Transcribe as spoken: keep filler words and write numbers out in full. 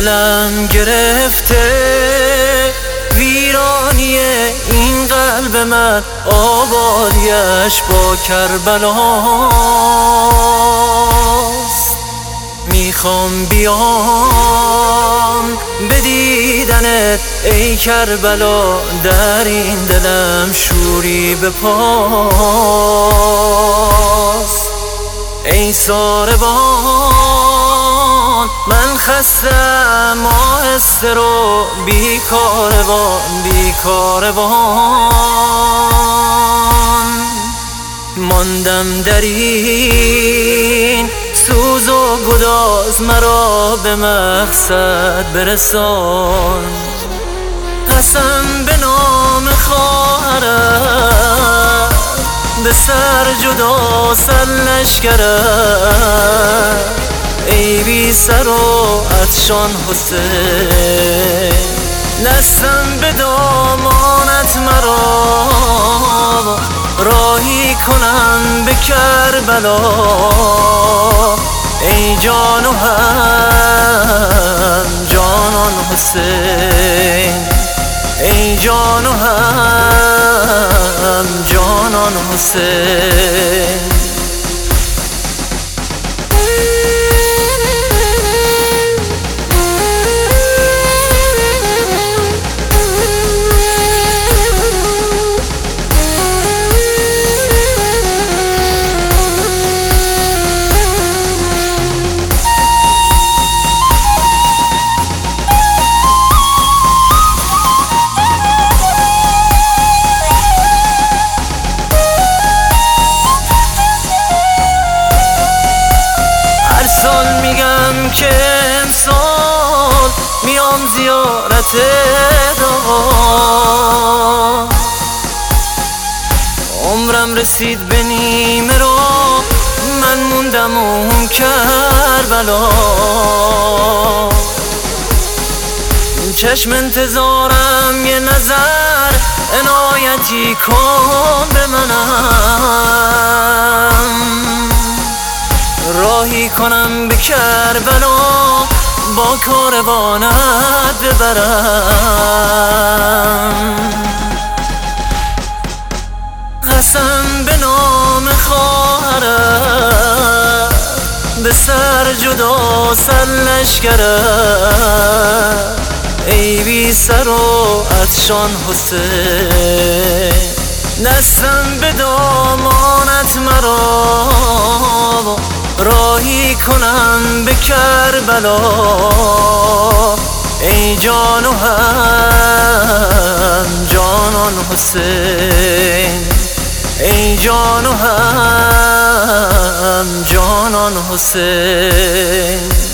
دلم گرفته ویرانی این قلب من، آبادیش با کربلاست. میخوام بیام به دیدنت ای کربلا، در این دلم شوری به پاست. ای ساربان من خستم آهسته رو، بی کاروان بی کاروان ماندم در این سوز و گداز، مرا به مقصد برسان. قسم به نام خواهرت به سر جدا سر لشکرت، ای بی سر و عطشان حسین. دستم به دامانت مرا راهی کنم به کربلا، ای جان و هم جانان حسین، ای جان و هم جانان حسین. سال میگم که امسال میام زیارت دعا، عمرم رسید به نیمه رو، من موندم اون کربلا. چشم انتظارم یه نظر عنایتی کن به منم، راهی کنم به کربلا با کاروانت ببرم. قسم به نام خواهرت به سر جدا سر لشکرت، ای بی سر و عطشان حسین. دستم به دامانت مرا راهی کنم به کربلا، ای جان و هم جانان حسین، ای جان و هم جانان حسین.